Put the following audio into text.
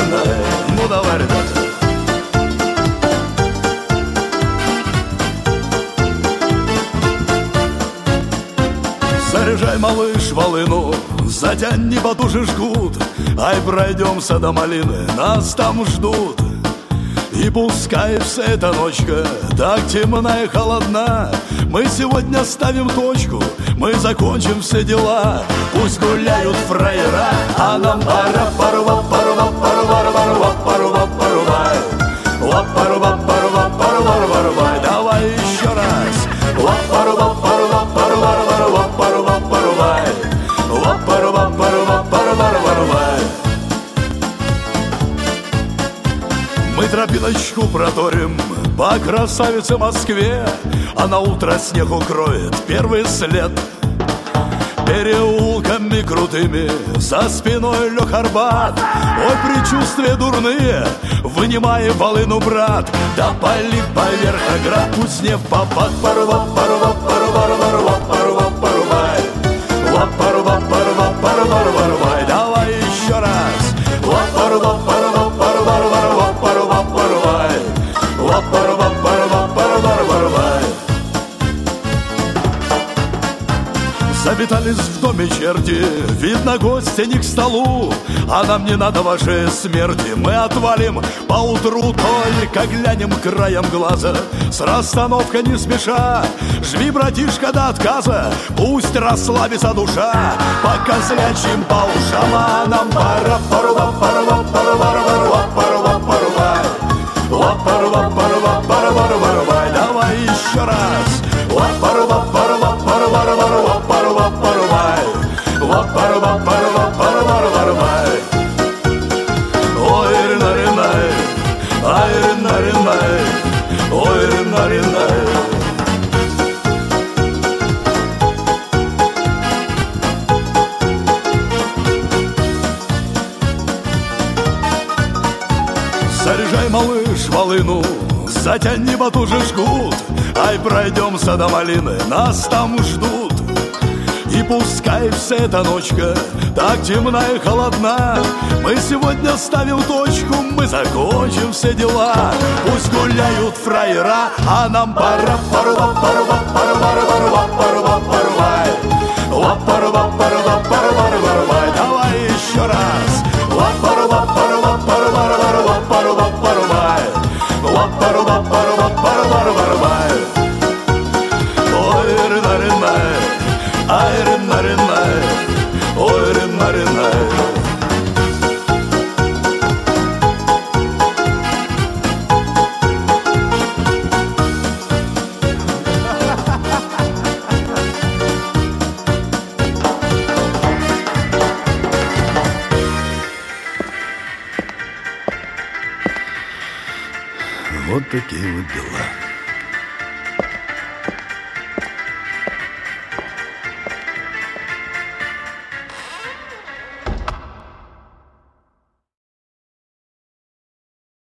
ну давай, ребята. Заряжай, малыш, волыну, затяни потуже жгут. Ай, пройдемся до малины, нас там ждут. И пускай вся эта ночка так темна и холодна, мы сегодня ставим точку, мы закончим все дела. Пусть гуляют фраера, а нам пора парва, парва, парва, парва, парва, парва. Парва, парва, парва, парва. Давай еще раз. Парва, парва, парва, парва, парва, парва. Парва, парва, парва, парва. Мы тропиночку проторим по красавице Москве, а на утро снег укроет первый след. Переулками крутыми за спиной лег Арбат. Ой, предчувствия дурные, вынимай волыну, брат. Да пали поверх оград, пусть не в попад. Парва, парва, парва, парва, парва, парвай. Парва, парва, парва, парвай. Давай еще раз. Парва, парва, парва, парва, парва, парвай. Парва, парва, парва, парвай. Заметались в доме черти, видно, гости не к столу. А нам не надо вашей смерти, мы отвалим поутру. Только глянем краем глаза, с расстановкой не спеша. Жми, братишка, до отказа, пусть расслабится душа. Пока зрячим по ушам, а нам пора. Парва, парва, парва, парва, парва, парва. Парва, парва, парва, парва. Давай еще раз. Парва, парва, парва, парва, парва, парвай. Парва, парва, парва, парвай. Ой, рина-ринай, ай, рина-ринай, ой, рина-ринай. Заряжай, малыш, волыну, затяни потуже жгут. Ай, пройдемся до малины, нас там ждут. И пускай вся эта ночка так темна и холодна, мы сегодня ставим точку, мы закончим все дела. Пусть гуляют фраера, а нам пора. Парва, парва, парва, парва, парва, парвай. Парва, парва, парва, парвай. Давай еще раз. Парва, парва, парва, парва, парва, парвай. Парва, парва, парва, парвай. Ой, рина-ринай, ай, рина-ринай, ой, рина-ринай. Вот такие вот дела.